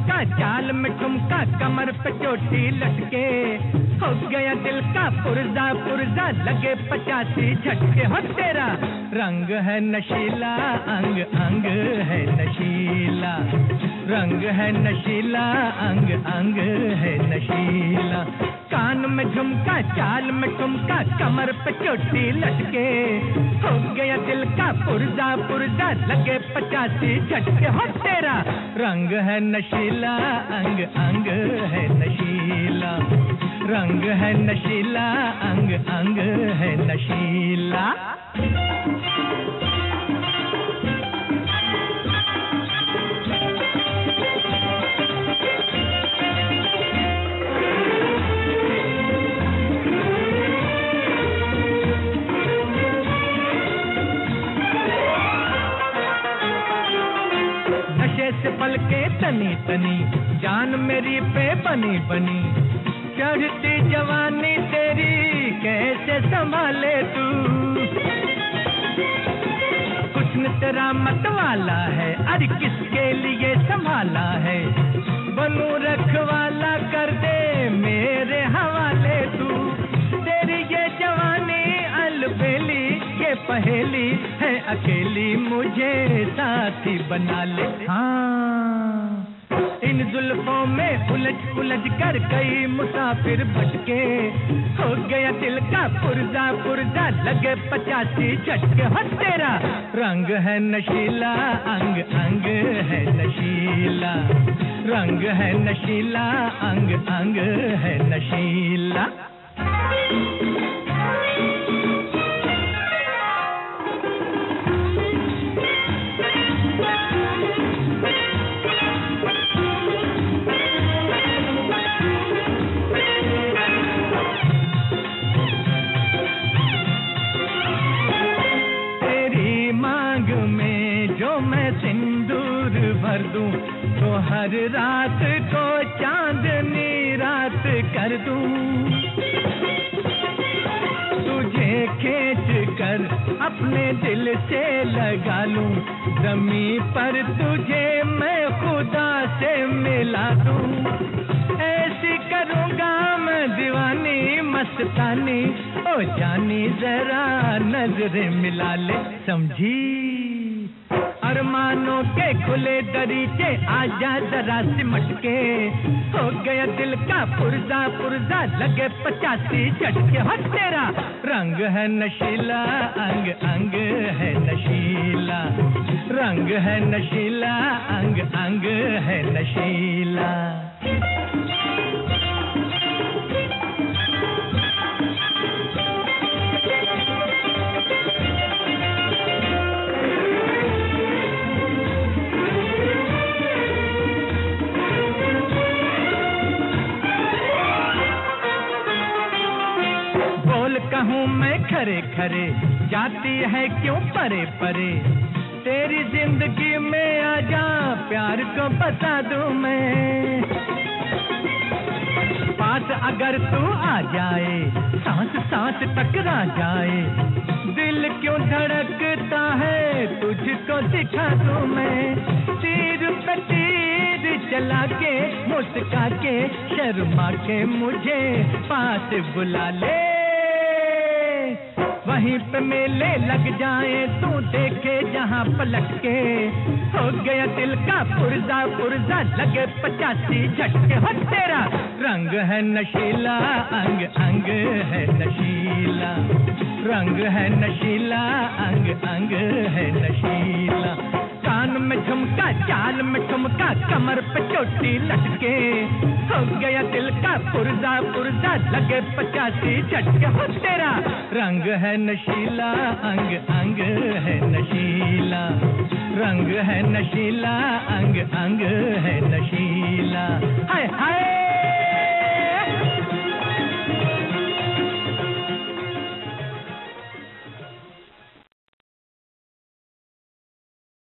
झुमका चाल में ठुमका कमर पे चोटी लटके, हो गया दिल का पुर्जा पुर्जा लगे 85 झटके। हो तेरा रंग है नशीला अंग अंग है नशीला, रंग है नशीला अंग अंग है नशीला। कान में झुमका चाल में ठुमका कमर पे चोटी लटके, हो गया दिल का पुर्जा पुर्जा लगे 85 झटके। हो तेरा रंग है नशीला अंग अंग है नशीला, रंग है नशीला अंग अंग है नशीला। नशे से पलके तनी तनी जान मेरी पे बनी बनी, चढ़ती जवानी तेरी कैसे संभाले तू। कुछ न तेरा मत वाला है, अरे किसके लिए संभाला है, बनू रखवाला कर दे मेरे हवाले तू। तेरी ये जवानी अलबेली ये पहेली है अकेली, मुझे साथी बना ले। हाँ इन जुल्फों में उलझ उलझ कर कई मुसाफिर भटके, हो गया दिल का पुर्जा पुर्जा लगे 85 झटके। हो तेरा रंग है नशीला अंग अंग है नशीला, रंग है नशीला अंग अंग है नशीला। सिंदूर भर दूं तो हर रात को चांदनी रात कर दूं, तुझे खींच कर अपने दिल से लगा लूं, ज़मीं पर तुझे मैं खुदा से मिला दूं। ऐसी करूंगा मैं दीवानी मस्तानी, ओ जानी जरा नजरें मिला ले समझी। अरमानों के खुले दरीचे आजा जरा सिमट के, हो गया दिल का पुर्जा पुर्जा लगे 85 झटके। हो तेरा रंग है नशीला अंग अंग है नशीला, रंग है नशीला अंग अंग है नशीला। कहूँ मैं खरे खरे जाती है क्यों परे परे, तेरी जिंदगी में आजा प्यार को बता दूं मैं। पास अगर तू आ जाए सांस सांस टकरा जाए, दिल क्यों धड़कता है तुझको दिखा दूं मैं। तीर पे तीर चला के मुस्का के शर्मा के मुझे पास बुला ले, वहीं पे मेले लग जाए तू देखे जहां पलट के, हो गया दिल का पुर्जा पुर्जा लगे 85 झटके। हो तेरा रंग है नशीला अंग अंग है नशीला, रंग है नशीला अंग अंग है नशीला। कान में झुमका चाल में ठुमका कमर पे चोटी लटके, हो गया दिल का पुर्जा पुर्जा लगे 85 झटके। हो तेरा रंग है नशीला अंग अंग है नशीला, रंग है नशीला अंग अंग है नशीला। हाय हाय